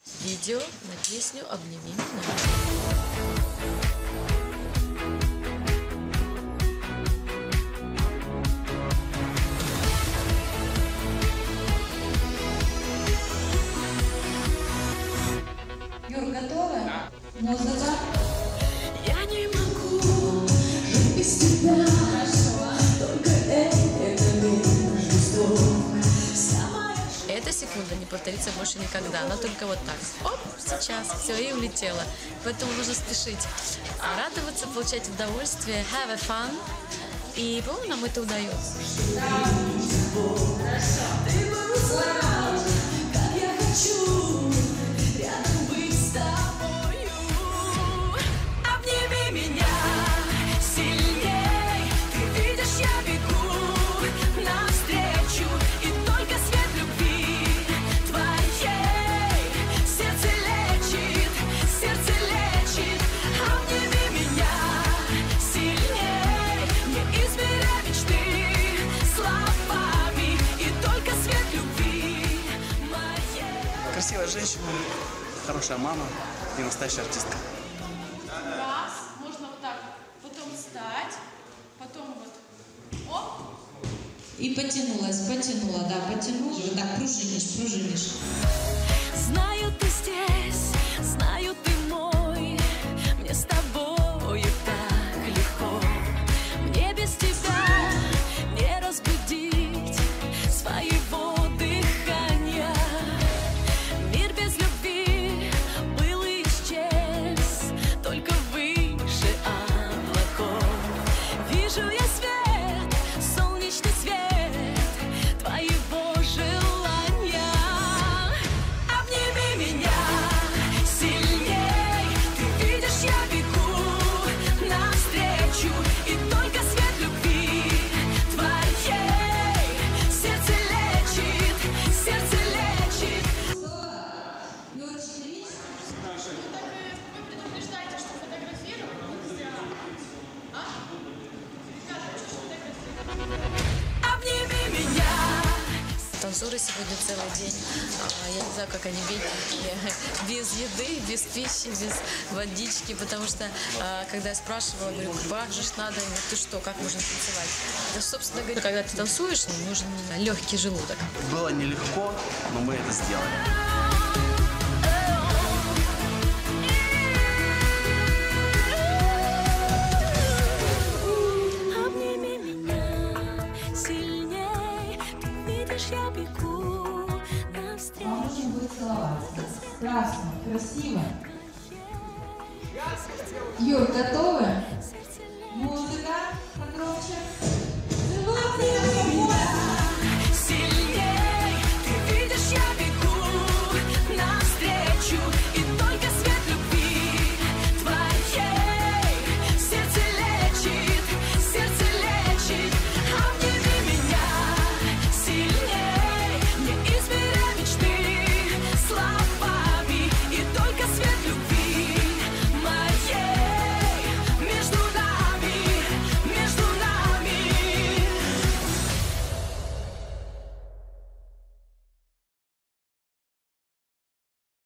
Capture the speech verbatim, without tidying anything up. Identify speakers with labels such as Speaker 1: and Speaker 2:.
Speaker 1: Видео на песню «Обними меня».
Speaker 2: Юр, готова? Да. Музыка.
Speaker 1: Я не могу жить без тебя. Только это Рождество. Эта секунда не повторится больше никогда. Она только вот так. Оп, сейчас. Все, и улетела. Поэтому нужно спешить. А радоваться, получать удовольствие. Have a fun. И, по-моему, нам это удается. Как я хочу рядом быть с тобою. Обними меня сильней. Ты видишь, я бегу навстречу. И только свет любви твоей сердце лечит, сердце лечит. Обними меня сильней. Не измеряй мечты словами. И только свет любви моей.
Speaker 3: Красивая женщина, хорошая мама и настоящая артистка.
Speaker 4: Раз, можно вот так, потом встать, потом вот, оп.
Speaker 2: И потянулась, потянула, да, потянула. Вот так пружинишь, пружинишь.
Speaker 1: Знаю, ты здесь, знаю, ты мой. Мне с тобою так легко. Мне без тебя не разбудить своего дыхания. Мир без любви был и исчез, только выше облаков. Вижу я свет, солнечный свет твоего желания. Обними меня сильней. Ты видишь, я бегу навстречу. И только свет любви твоей сердце лечит, сердце лечит.
Speaker 2: Юрочка, видишь?
Speaker 4: Вы предупреждаете, что фотографировать нельзя. А? Ребята, что ж фотографировать?
Speaker 1: Обними меня. Танцоры сегодня целый день, а, я не знаю, как они бедненькие, без еды, без пищи, без водички, потому что, а, когда я спрашивала, говорю, бах же ж надо, говорю, ты что, как можно танцевать? Да, собственно говоря, когда ты танцуешь, нужен легкий желудок.
Speaker 3: Было нелегко, но мы это сделали.
Speaker 1: Обними меня сильней, ты видишь, я бегу навстречу.
Speaker 2: Вам нужно будет целоваться. Красно, красиво. Юр, готовы?